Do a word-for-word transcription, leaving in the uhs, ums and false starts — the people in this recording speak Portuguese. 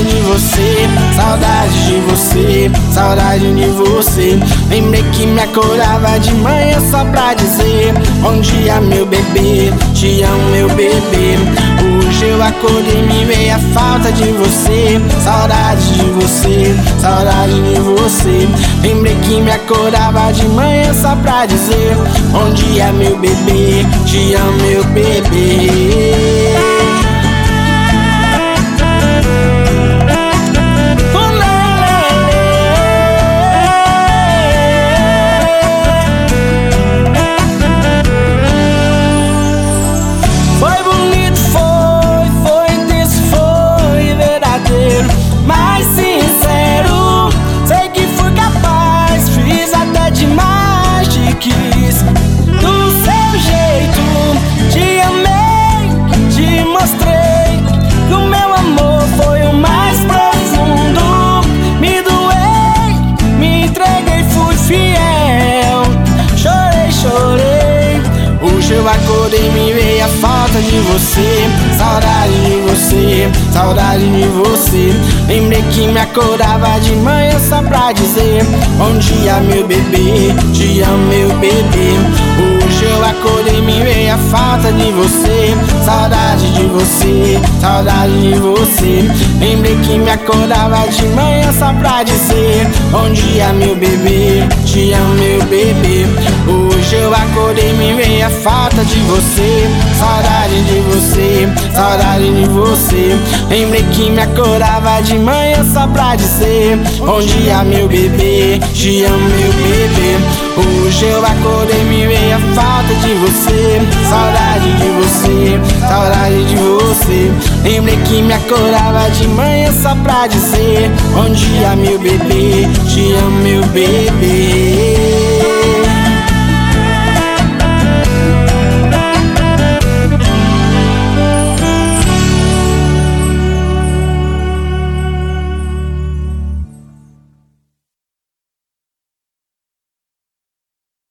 de você, saudade de você, saudade de você. Lembrei que me acordava de manhã só pra dizer bom dia meu bebê, te amo meu bebê. Hoje eu acordei e me veio a falta de você, saudade de você, saudade de você. Lembrei que me acordava de manhã só pra dizer bom dia meu bebê, te amo meu bebê. Eu acordei e me veio a falta de você, saudade de você, saudade de você. Lembrei que me acordava de manhã só pra dizer bom dia meu bebê, te amo meu bebê. Hoje eu acordei e me veio a falta de você, saudade de você, saudade de você. Lembrei que me acordava de manhã só pra dizer bom dia meu bebê, te amo meu bebê. Hoje eu acordei e me veio a falta de você, saudade de você, saudade de você. Lembrei que me acordava de manhã só pra dizer bom dia meu bebê, te amo meu bebê. Hoje eu acordei e me veio a falta de você, saudade de você, saudade de você. Lembrei que me acordava de manhã só pra dizer bom dia meu bebê, te amo meu bebê.